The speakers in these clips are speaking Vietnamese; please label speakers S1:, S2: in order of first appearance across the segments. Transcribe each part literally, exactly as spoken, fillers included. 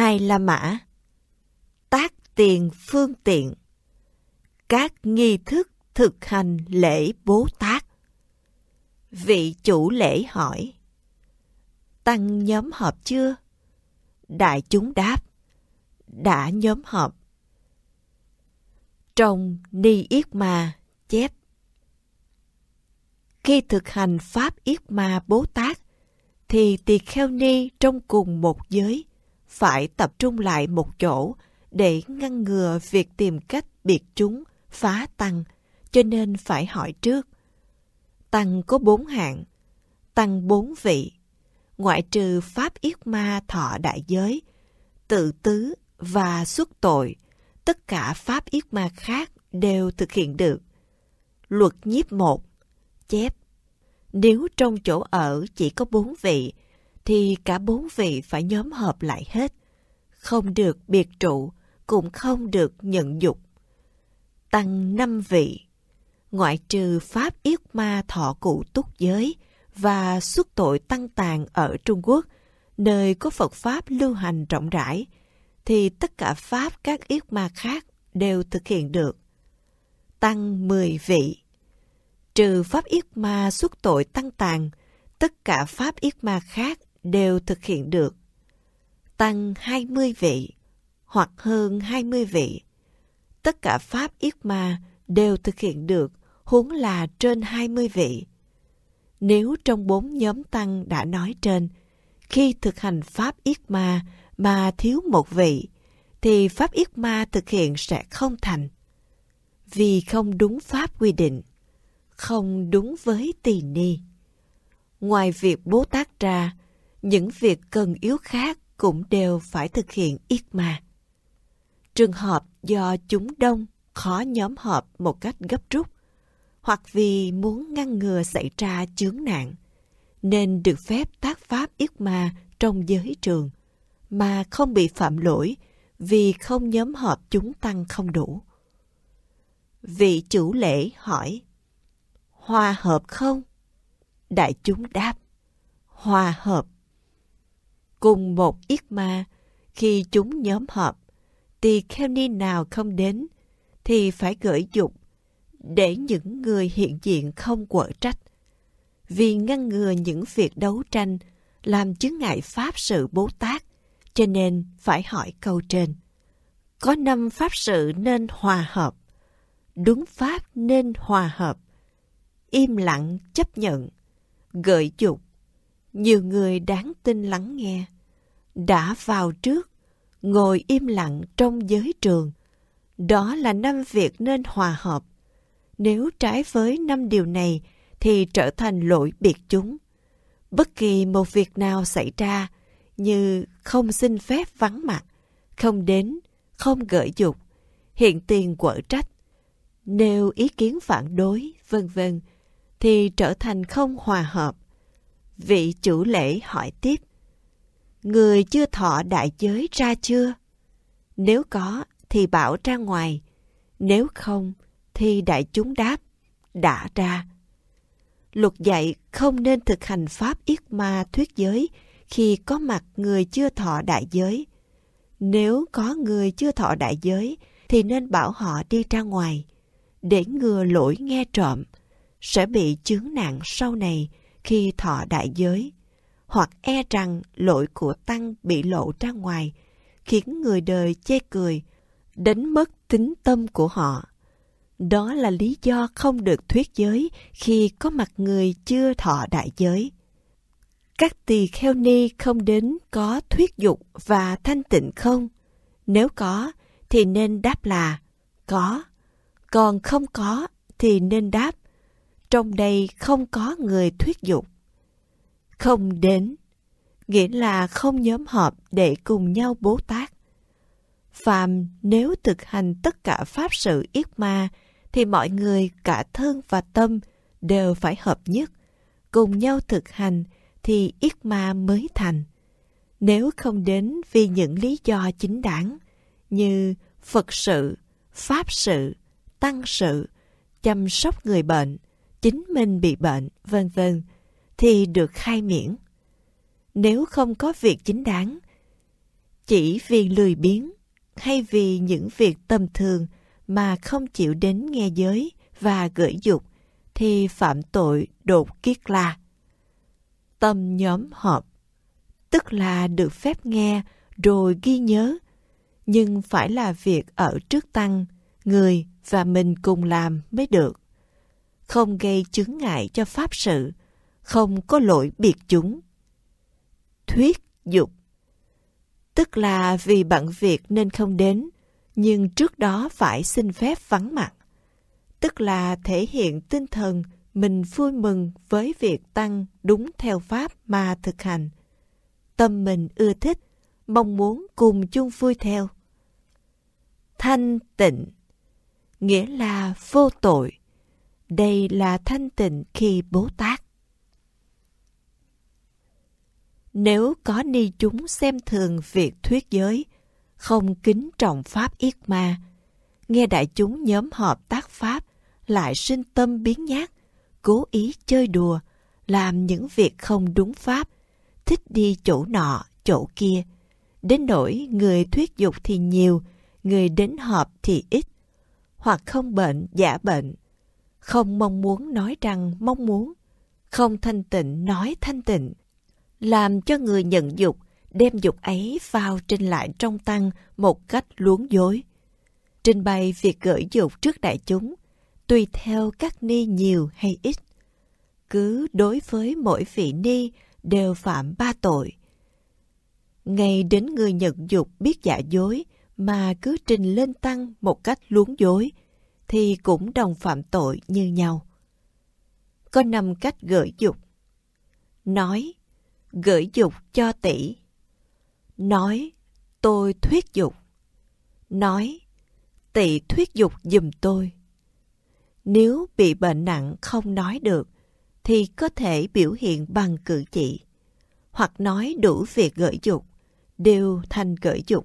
S1: Hai La Mã. Tác tiền phương tiện. Các nghi thức thực hành lễ Bố Tát. Vị chủ lễ hỏi: Tăng nhóm họp chưa? Đại chúng đáp: Đã nhóm họp. Trong Ni Yết Ma chép: Khi thực hành Pháp Yết Ma Bố Tát, thì tỳ kheo ni trong cùng một giới phải tập trung lại một chỗ để ngăn ngừa việc tìm cách biệt chúng phá tăng, cho nên phải hỏi trước. Tăng có bốn hạng, tăng bốn vị, ngoại trừ Pháp Yết Ma thọ đại giới, tự tứ và xuất tội, tất cả Pháp Yết Ma khác đều thực hiện được. Luật nhiếp một chép: Nếu trong chỗ ở chỉ có bốn vị, thì cả bốn vị phải nhóm họp lại hết, không được biệt trụ, cũng không được nhận dục. Tăng năm vị, ngoại trừ Pháp Yết Ma thọ cụ túc giới và xuất tội tăng tàn ở Trung Quốc, nơi có Phật Pháp lưu hành rộng rãi, thì tất cả Pháp các Yết Ma khác đều thực hiện được. Tăng mười vị, trừ Pháp Yết Ma xuất tội tăng tàn, tất cả Pháp Yết Ma khác đều thực hiện được. Tăng hai mươi vị, hoặc hơn hai mươi vị, tất cả Pháp Yết Ma đều thực hiện được, huống là trên hai mươi vị. Nếu trong bốn nhóm tăng đã nói trên, khi thực hành Pháp Yết Ma mà thiếu một vị, thì Pháp Yết Ma thực hiện sẽ không thành. Vì không đúng Pháp quy định, không đúng với tỳ ni. Ngoài việc Bố Tát ra, những việc cần yếu khác cũng đều phải thực hiện Yết Ma. Trường hợp do chúng đông khó nhóm họp một cách gấp rút, hoặc vì muốn ngăn ngừa xảy ra chướng nạn, nên được phép tác Pháp Yết Ma trong giới trường, mà không bị phạm lỗi vì không nhóm họp chúng tăng không đủ. Vị chủ lễ hỏi: Hòa hợp không? Đại chúng đáp: Hòa hợp. Cùng một Yết Ma, khi chúng nhóm họp, tỳ kheo ni nào không đến, thì phải gửi dục, để những người hiện diện không quở trách. Vì ngăn ngừa những việc đấu tranh, làm chướng ngại Pháp sự Bố Tát, cho nên phải hỏi câu trên. Có năm Pháp sự nên hòa hợp, đúng Pháp nên hòa hợp, im lặng chấp nhận, gợi dục, nhiều người đáng tin lắng nghe, đã vào trước, ngồi im lặng trong giới trường. Đó là năm việc nên hòa hợp. Nếu trái với năm điều này thì trở thành lỗi biệt chúng. Bất kỳ một việc nào xảy ra, như không xin phép vắng mặt, không đến, không gợi dục, hiện tiền quở trách, nêu ý kiến phản đối, vân vân, thì trở thành không hòa hợp. Vị chủ lễ hỏi tiếp: Người chưa thọ đại giới ra chưa? Nếu có thì bảo ra ngoài, nếu không thì đại chúng đáp: Đã ra. Luật dạy không nên thực hành Pháp Yết Ma thuyết giới khi có mặt người chưa thọ đại giới. Nếu có người chưa thọ đại giới thì nên bảo họ đi ra ngoài, để ngừa lỗi nghe trộm, sẽ bị chướng nạn sau này khi thọ đại giới, hoặc e rằng lỗi của tăng bị lộ ra ngoài, khiến người đời chê cười, đánh mất tín tâm của họ. Đó là lý do không được thuyết giới khi có mặt người chưa thọ đại giới. Các tỳ kheo ni không đến có thuyết dục và thanh tịnh không? Nếu có thì nên đáp là có, còn không có thì nên đáp trong đây không có người thuyết dục. Không đến nghĩa là không nhóm họp để cùng nhau Bố Tát. Phàm nếu thực hành tất cả Pháp sự Yết Ma, thì mọi người cả thân và tâm đều phải hợp nhất, cùng nhau thực hành thì Yết Ma mới thành. Nếu không đến vì những lý do chính đáng như Phật sự, Pháp sự, Tăng sự, chăm sóc người bệnh, chính mình bị bệnh, vân vân, thì được khai miễn. Nếu không có việc chính đáng, chỉ vì lười biếng hay vì những việc tầm thường mà không chịu đến nghe giới và gửi dục thì phạm tội đột kiết la. Tâm nhóm họp, tức là được phép nghe rồi ghi nhớ, nhưng phải là việc ở trước tăng, người và mình cùng làm mới được. Không gây chướng ngại cho pháp sự, không có lỗi biệt chúng. Thuyết dục, tức là vì bận việc nên không đến, nhưng trước đó phải xin phép vắng mặt. Tức là thể hiện tinh thần mình vui mừng với việc tăng đúng theo pháp mà thực hành. Tâm mình ưa thích, mong muốn cùng chung vui theo. Thanh tịnh, nghĩa là vô tội. Đây là thanh tịnh khi Bố Tát. Nếu có ni chúng xem thường việc thuyết giới, không kính trọng pháp yết ma, nghe đại chúng nhóm họp tác pháp, lại sinh tâm biến nhát, cố ý chơi đùa, làm những việc không đúng pháp, thích đi chỗ nọ, chỗ kia. Đến nỗi người thuyết dục thì nhiều, người đến họp thì ít, hoặc không bệnh giả bệnh, không mong muốn nói rằng mong muốn, không thanh tịnh nói thanh tịnh, làm cho người nhận dục đem dục ấy vào trình lại trong tăng một cách luống dối. Trình bày việc gửi dục trước đại chúng, tùy theo các ni nhiều hay ít. Cứ đối với mỗi vị ni đều phạm ba tội. Ngay đến người nhận dục biết giả dối mà cứ trình lên tăng một cách luống dối, thì cũng đồng phạm tội như nhau. Có năm cách gửi dục. Nói, gửi dục cho tỷ. Nói, tôi thuyết dục. Nói, tỷ thuyết dục giùm tôi. Nếu bị bệnh nặng không nói được, thì có thể biểu hiện bằng cử chỉ, hoặc nói đủ việc gửi dục, đều thành gửi dục.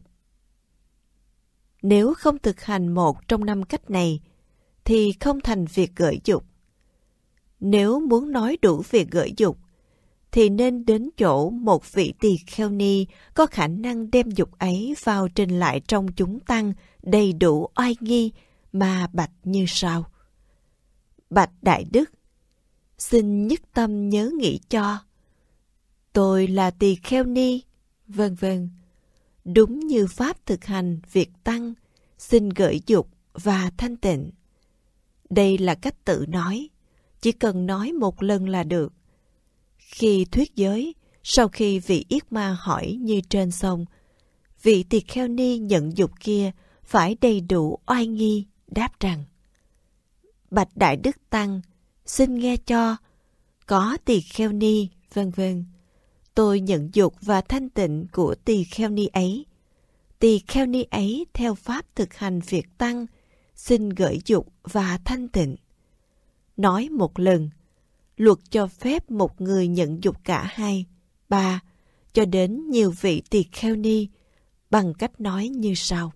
S1: Nếu không thực hành một trong năm cách này, thì không thành việc gửi dục. Nếu muốn nói đủ việc gửi dục, thì nên đến chỗ một vị tỳ kheo ni có khả năng đem dục ấy vào trình lại trong chúng tăng đầy đủ oai nghi mà bạch như sau. Bạch Đại Đức, xin nhất tâm nhớ nghĩ cho. Tôi là tỳ kheo ni, vân vân. Đúng như pháp thực hành việc tăng, xin gửi dục và thanh tịnh. Đây là cách tự nói, chỉ cần nói một lần là được. Khi thuyết giới, sau khi vị yết ma hỏi như trên xong, vị tỳ kheo ni nhận dục kia phải đầy đủ oai nghi đáp rằng: Bạch Đại Đức Tăng, xin nghe cho, có tỳ kheo ni, vân vân. Tôi nhận dục và thanh tịnh của tỳ kheo ni ấy. Tỳ kheo ni ấy theo pháp thực hành việc tăng, xin gửi dục và thanh tịnh. Nói một lần, luật cho phép một người nhận dục cả hai, ba, cho đến nhiều vị tỳ kheo ni, bằng cách nói như sau.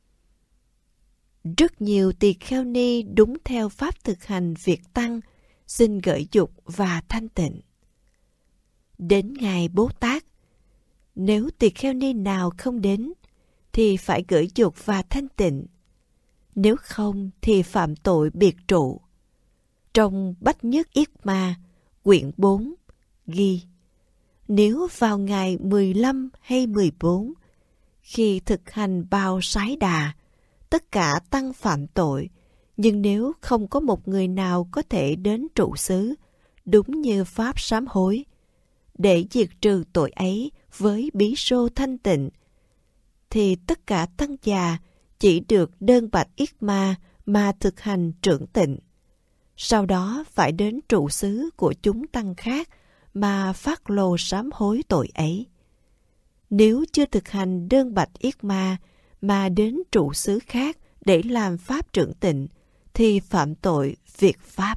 S1: Rất nhiều tỳ kheo ni đúng theo pháp thực hành việc tăng, xin gửi dục và thanh tịnh. Đến ngày Bố Tát, nếu tỳ kheo ni nào không đến, thì phải gửi dục và thanh tịnh. Nếu không thì phạm tội biệt trụ. Trong Bách Nhất Yết Ma, quyển bốn, ghi: nếu vào ngày mười lăm hay mười bốn, khi thực hành bao sái đà, tất cả tăng phạm tội, nhưng nếu không có một người nào có thể đến trụ xứ, đúng như pháp sám hối, để diệt trừ tội ấy với bí sô thanh tịnh, thì tất cả tăng già chỉ được đơn bạch yết ma mà thực hành trưởng tịnh. Sau đó phải đến trụ xứ của chúng tăng khác mà phát lồ sám hối tội ấy. Nếu chưa thực hành đơn bạch yết ma mà đến trụ xứ khác để làm pháp trưởng tịnh, thì phạm tội việc pháp.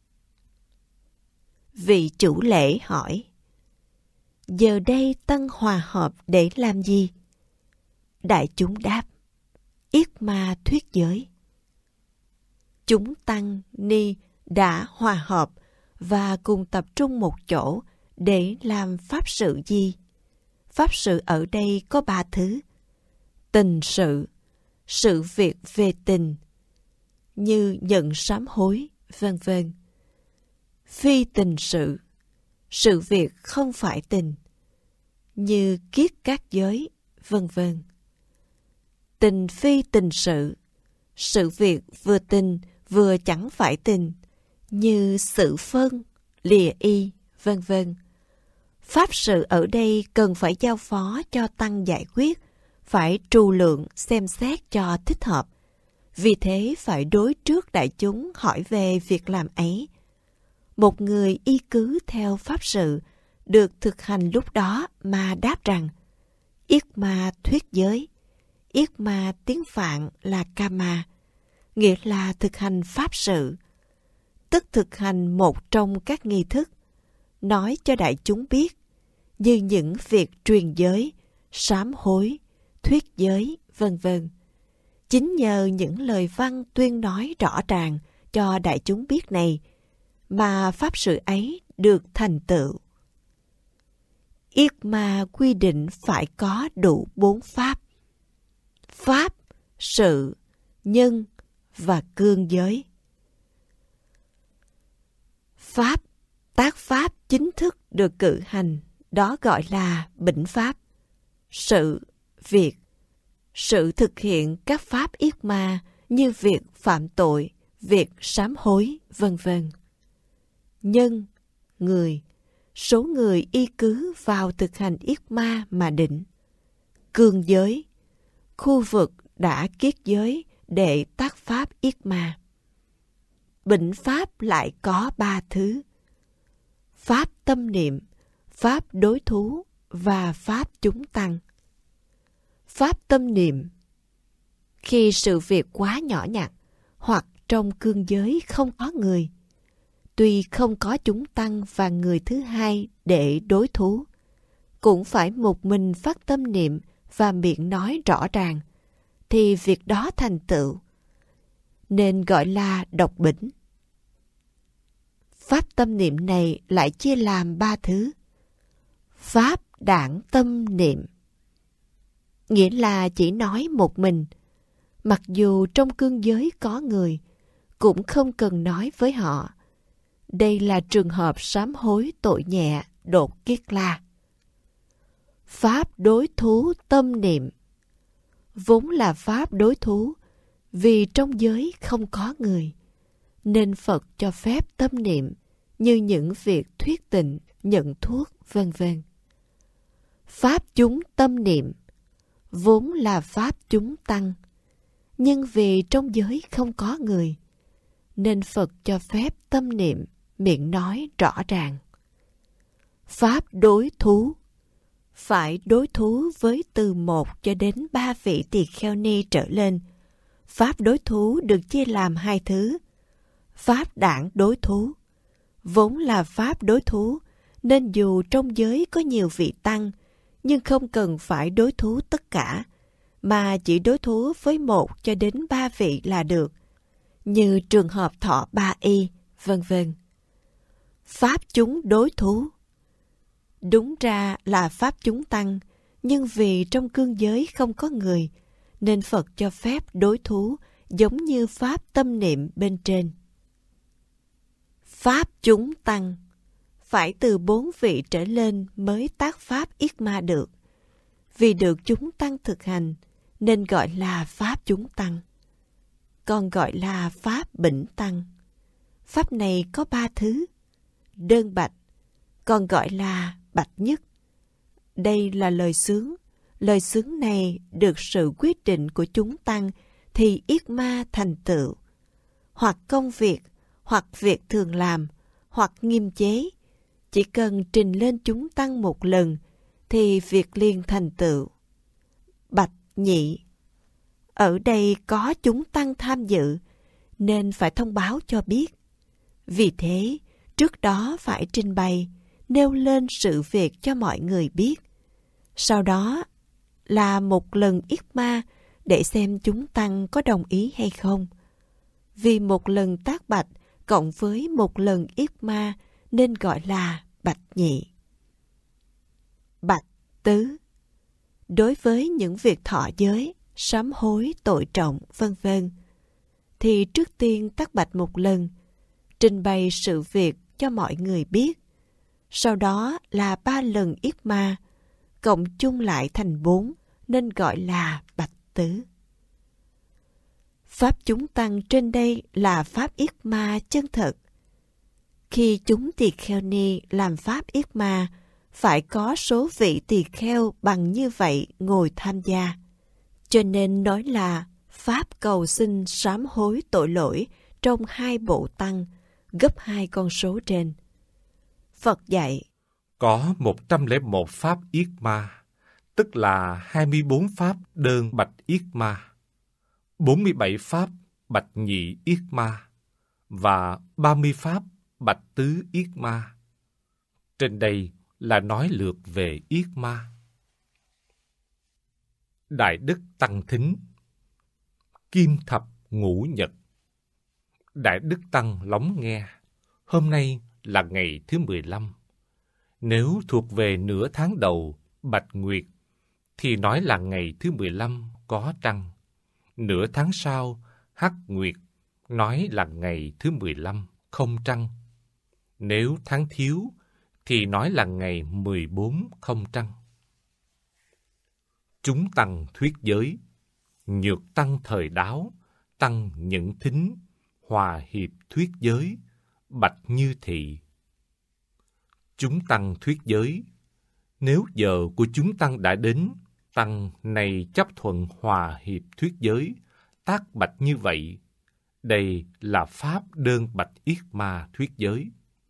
S1: Vị chủ lễ hỏi: giờ đây tăng hòa hợp để làm gì? Đại chúng đáp: yết ma thuyết giới. Chúng tăng ni đã hòa hợp và cùng tập trung một chỗ để làm pháp sự gì? Pháp sự ở đây có ba thứ. tình sự, sự việc về tình, như nhận sám hối, vân vân. Phi tình sự, sự việc không phải tình, như kiết các giới, vân vân. Tình phi tình sự, sự việc vừa tình vừa chẳng phải tình, như sự phân, lìa y, vân vân. Pháp sự ở đây cần phải giao phó cho tăng giải quyết, phải trù lượng xem xét cho thích hợp. Vì thế phải đối trước đại chúng hỏi về việc làm ấy. Một người y cứ theo pháp sự được thực hành lúc đó mà đáp rằng yết ma thuyết giới. Yết ma tiếng Phạn là Kama, nghĩa là thực hành pháp sự, tức thực hành một trong các nghi thức, nói cho đại chúng biết, như những việc truyền giới, sám hối, thuyết giới, vân vân. Chính nhờ những lời văn tuyên nói rõ ràng cho đại chúng biết này, mà pháp sự ấy được thành tựu. Yết ma quy định phải có đủ bốn pháp: pháp, sự, nhân và cương giới. Pháp, tác pháp chính thức được cử hành, đó gọi là bỉnh pháp. Sự, việc, sự thực hiện các pháp yết ma như việc phạm tội, việc sám hối, vân vân. Nhân, người, số người y cứ vào thực hành yết ma mà định. Cương giới, khu vực đã kiết giới để tác pháp yết ma. Bỉnh pháp lại có ba thứ: pháp tâm niệm, pháp đối thú và pháp chúng tăng. Pháp tâm niệm, khi sự việc quá nhỏ nhặt hoặc trong cương giới không có người, tuy không có chúng tăng và người thứ hai để đối thú, cũng phải một mình phát tâm niệm và miệng nói rõ ràng, thì việc đó thành tựu, nên gọi là độc bỉnh. Pháp tâm niệm này lại chia làm ba thứ. Pháp đảng tâm niệm, nghĩa là chỉ nói một mình, mặc dù trong cương giới có người, cũng không cần nói với họ. Đây là trường hợp sám hối tội nhẹ, đột kiết la. Pháp đối thú tâm niệm, vốn là pháp đối thú, vì trong giới không có người, nên Phật cho phép tâm niệm như những việc thuyết tịnh, nhận thuốc, vân vân. Pháp chúng tâm niệm, vốn là pháp chúng tăng, nhưng vì trong giới không có người, nên Phật cho phép tâm niệm, miệng nói rõ ràng. Pháp đối thú, phải đối thú với từ một cho đến ba vị tỳ kheo ni trở lên. Pháp đối thú được chia làm hai thứ. Pháp đảng đối thú, vốn là pháp đối thú, nên dù trong giới có nhiều vị tăng, nhưng không cần phải đối thú tất cả, mà chỉ đối thú với một cho đến ba vị là được, như trường hợp thọ ba y, vân vân. Pháp chúng đối thú, đúng ra là pháp chúng tăng, nhưng vì trong cương giới không có người, nên Phật cho phép đối thú giống như pháp tâm niệm bên trên. Pháp chúng tăng, phải từ bốn vị trở lên mới tác pháp yết ma được. Vì được chúng tăng thực hành, nên gọi là pháp chúng tăng. Còn gọi là pháp bỉnh tăng. Pháp này có ba thứ. Đơn bạch, còn gọi là bạch nhất. Đây là lời xướng. Lời xướng này được sự quyết định của chúng tăng thì yết ma thành tựu. Hoặc công việc, hoặc việc thường làm, hoặc nghiêm chế. Chỉ cần trình lên chúng tăng một lần thì việc liền thành tựu. Bạch nhị, ở đây có chúng tăng tham dự nên phải thông báo cho biết. Vì thế, trước đó phải trình bày, nêu lên sự việc cho mọi người biết. Sau đó là một lần yết ma để xem chúng tăng có đồng ý hay không. Vì một lần tác bạch cộng với một lần yết ma nên gọi là bạch nhị. Bạch tứ, đối với những việc thọ giới, sám hối tội trọng, vân vân, thì trước tiên tắc bạch một lần, trình bày sự việc cho mọi người biết. Sau đó là ba lần yết ma, cộng chung lại thành bốn, nên gọi là bạch tứ. Pháp chúng tăng trên đây là pháp yết ma chân thật. Khi chúng tỳ kheo ni làm pháp yết ma, phải có số vị tỳ kheo bằng như vậy ngồi tham gia. Cho nên nói là pháp cầu xin sám hối tội lỗi trong hai bộ tăng, gấp hai con số trên. Phật dạy,
S2: có một trăm lẻ một pháp yết ma, tức là hai mươi bốn pháp đơn bạch yết ma, bốn mươi bảy pháp bạch nhị yết ma và ba mươi pháp bạch tứ yết ma. Trên đây là nói lược về yết ma. Đại đức tăng thính, kim thập ngũ nhật. Đại đức tăng lắng nghe, hôm nay là ngày thứ mười lăm. Nếu thuộc về nửa tháng đầu bạch nguyệt thì nói là ngày thứ mười lăm có trăng. Nửa tháng sau hắc nguyệt nói là ngày thứ mười lăm không trăng. Nếu tháng thiếu thì nói là ngày mười bốn không trăng. Chúng tăng thuyết giới, nhược tăng thời đáo, tăng nhẫn thính, hòa hiệp thuyết giới, bạch như thị. Chúng tăng thuyết giới, nếu giờ của chúng tăng đã đến, tăng này chấp thuận hòa hiệp thuyết giới, tác bạch như vậy. Đây là pháp đơn bạch yết ma thuyết giới.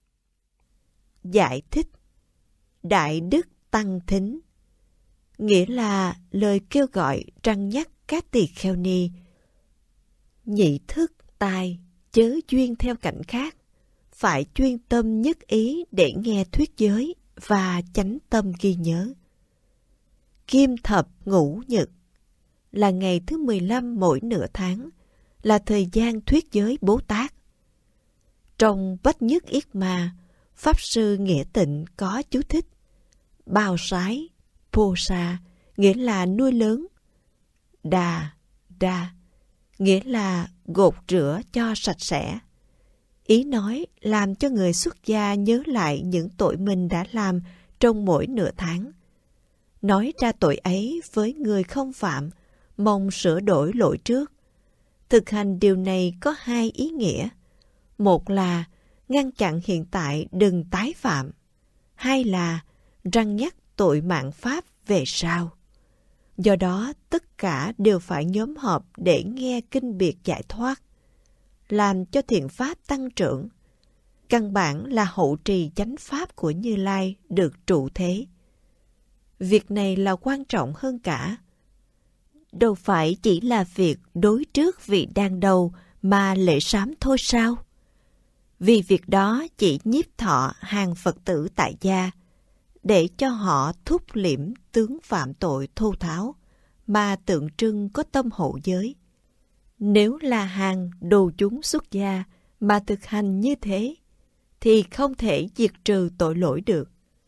S1: Giải thích Đại đức tăng thính, nghĩa là lời kêu gọi trăng nhắc các tỳ kheo ni nhị thức tai, chớ duyên theo cảnh khác, phải chuyên tâm nhất ý để nghe thuyết giới và chánh tâm ghi nhớ. Kim thập ngũ nhật là ngày thứ mười lăm mỗi nửa tháng, là thời gian thuyết giới Bố Tát. Trong Bách Nhất Yết Ma, Pháp Sư Nghĩa Tịnh có chú thích bao sái, pô sa, nghĩa là nuôi lớn, đà, đa, nghĩa là gột rửa cho sạch sẽ. Ý nói làm cho người xuất gia nhớ lại những tội mình đã làm trong mỗi nửa tháng. Nói ra tội ấy với người không phạm, mong sửa đổi lỗi trước. Thực hành điều này có hai ý nghĩa. Một là ngăn chặn hiện tại đừng tái phạm. Hai là răn nhắc tội mạng pháp về sau. Do đó, tất cả đều phải nhóm họp để nghe kinh biệt giải thoát, làm cho thiện pháp tăng trưởng. Căn bản là hậu trì chánh pháp của Như Lai được trụ thế. Việc này là quan trọng hơn cả. Đâu phải chỉ là việc đối trước vị đang đầu mà lễ sám thôi sao? Vì việc đó chỉ nhiếp thọ hàng Phật tử tại gia, để cho họ thúc liễm tướng phạm tội thô tháo, mà tượng trưng có tâm hộ giới. Nếu là hàng đồ chúng xuất gia mà thực hành như thế, thì không thể diệt trừ tội lỗi được.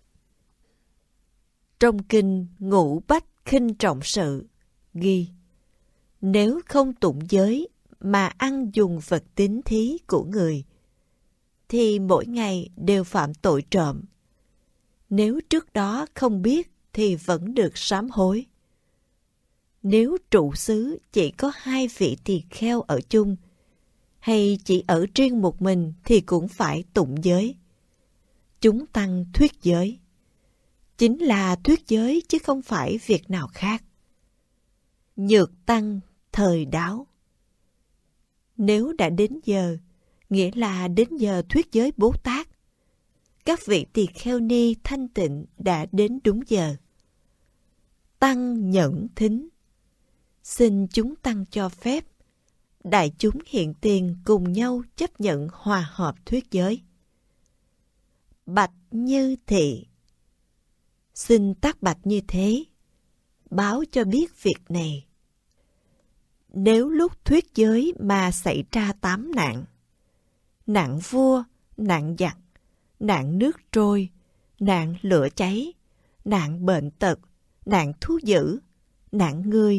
S1: Trong kinh Ngũ Bách Khinh Trọng Sự ghi, nếu không tụng giới mà ăn dùng vật tín thí của người, thì mỗi ngày đều phạm tội trộm. Nếu trước đó không biết thì vẫn được sám hối. Nếu trụ xứ chỉ có hai vị tỳ kheo ở chung, hay chỉ ở riêng một mình thì cũng phải tụng giới. Chúng tăng thuyết giới. Chính là thuyết giới chứ không phải việc nào khác. Nhược tăng thời đáo. Nếu đã đến giờ, nghĩa là đến giờ thuyết giới Bố Tát. Các vị tỳ kheo ni thanh tịnh đã đến đúng giờ. Tăng nhẫn thính. Xin chúng tăng cho phép đại chúng hiện tiền cùng nhau chấp nhận hòa hợp thuyết giới. Bạch như thị. Xin tác bạch như thế, báo cho biết việc này. Nếu lúc thuyết giới mà xảy ra tám nạn, nạn vua, nạn giặc, nạn nước trôi, nạn lửa cháy, nạn bệnh tật, nạn thú dữ, nạn người,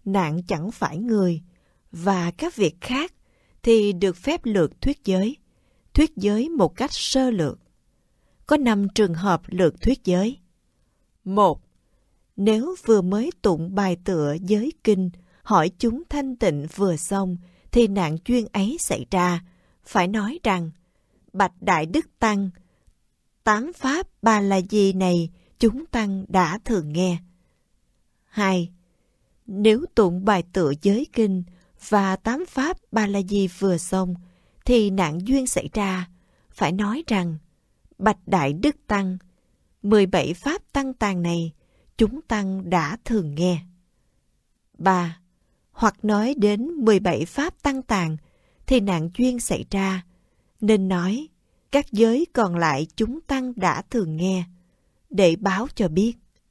S1: nạn chẳng phải người, và các việc khác thì được phép lược thuyết giới, thuyết giới một cách sơ lược. Có năm trường hợp lược thuyết giới. Một, nếu vừa mới tụng bài tựa giới kinh, hỏi chúng thanh tịnh vừa xong, thì nạn duyên ấy xảy ra, phải nói rằng, bạch Đại Đức Tăng, tám pháp Ba La Di này chúng Tăng đã thường nghe. Hai, nếu tụng bài tựa giới kinh và tám pháp Ba La Di vừa xong, thì nạn duyên xảy ra, phải nói rằng, bạch Đại Đức Tăng, mười bảy pháp tăng tàn này chúng Tăng đã thường nghe. Ba, hoặc nói đến mười bảy pháp tăng tàn, thì nạn duyên xảy ra, nên nói các giới còn lại chúng Tăng đã thường nghe, để báo cho biết.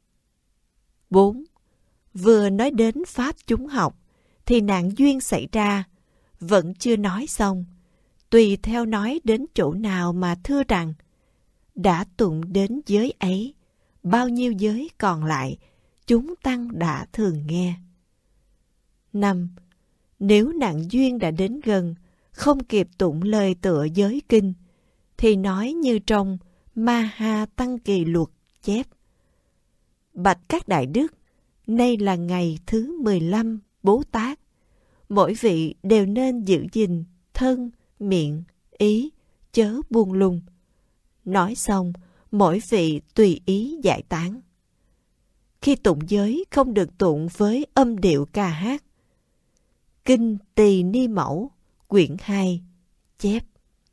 S1: Bốn, vừa nói đến pháp chúng học, thì nạn duyên xảy ra, vẫn chưa nói xong, tùy theo nói đến chỗ nào mà thưa rằng, đã tụng đến giới ấy, bao nhiêu giới còn lại, chúng Tăng đã thường nghe. Năm, nếu nạn duyên đã đến gần, không kịp tụng lời tựa giới kinh, thì nói như trong Ma Ha Tăng Kỳ Luật chép. Bạch các đại đức, nay là ngày thứ mười lăm Bố Tát. Mỗi vị đều nên giữ gìn thân, miệng, ý, chớ buông lung. Nói xong, mỗi vị tùy ý giải tán. Khi tụng giới không được tụng với âm điệu ca hát. Kinh Tỳ Ni Mẫu, quyển hai, chép.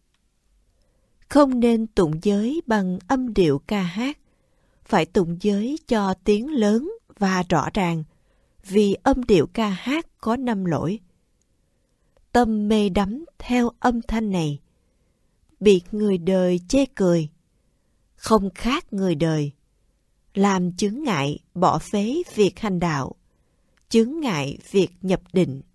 S1: Không nên tụng giới bằng âm điệu ca hát, phải tụng giới cho tiếng lớn và rõ ràng, vì âm điệu ca hát có năm lỗi. Tâm mê đắm theo âm thanh này, bị người đời chê cười, không khác người đời, làm chướng ngại bỏ phế việc hành đạo, chướng ngại việc nhập định.